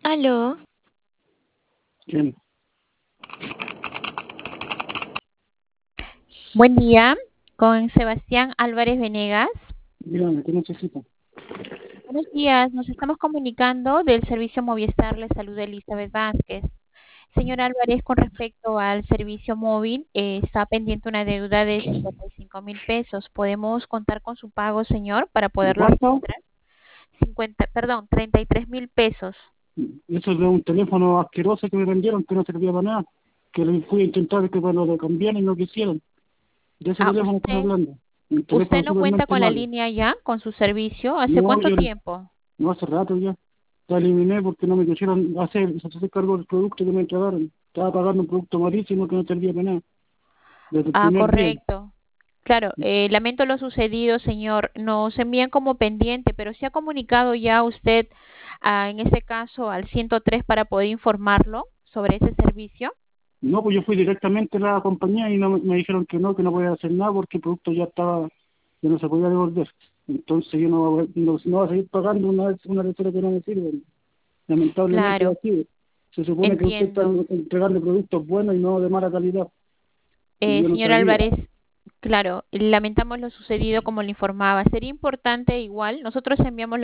Aló, Bien, Buen día, con Sebastián Álvarez Venegas. dígame, ¿qué necesita? Buenos días, nos estamos comunicando del servicio Movistar Le Salud de Elizabeth Vázquez. Señor Álvarez, con respecto al servicio móvil, está pendiente una deuda de 55.000 pesos. ¿Podemos contar con su pago, señor, para ¿De poderlo cuánto? registrar? 33.000 pesos. Eso es de un teléfono asqueroso que me vendieron que no servía para nada. Que le fui a intentar que me lo cambiaran y no quisieron. De ese Ah, teléfono estoy hablando. Un teléfono usted no cuenta supermente con la malo. línea ya, con su servicio. ¿Hace No, cuánto yo tiempo? no hace rato ya. La eliminé porque no me quisieron hacer cargo del producto que me entregaron. Estaba pagando un producto malísimo que no servía para nada. Desde el Ah, primer día. correcto. Claro, lamento lo sucedido, señor. Nos envían como pendiente, pero ¿se ha comunicado ya usted, en este caso, al 103 para poder informarlo sobre ese servicio? No, pues yo fui directamente a la compañía y no, me dijeron que no podía hacer nada porque el producto ya estaba, ya no se podía devolver. Entonces yo no voy a seguir pagando una lectura que no me sirve. Lamentablemente es Claro, así. Se supone que usted está entiendo. entregando productos buenos y no de mala calidad. Y yo no Señor sabía. Álvarez, claro, lamentamos lo sucedido como le informaba. Sería importante igual, nosotros enviamos